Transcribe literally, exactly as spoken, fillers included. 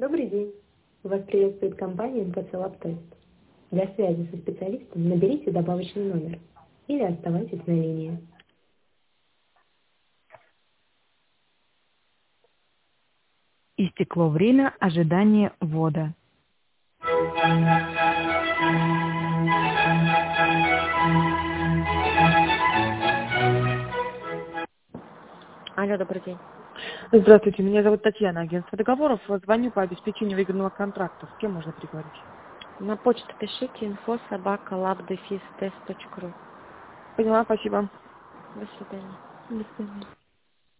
Добрый день. Вас приветствует компания эн ка цэ Lab Test. Для связи со специалистом наберите добавочный номер или оставайтесь на линии. Истекло время ожидания ввода. Алло, добрый день. Здравствуйте, меня зовут Татьяна, агентство договоров. Звоню по обеспечению выгодного контракта. С кем можно переговорить? На почту пишите инфо собака лабдефис тест точка ру. Поняла, спасибо. До свидания. До свидания.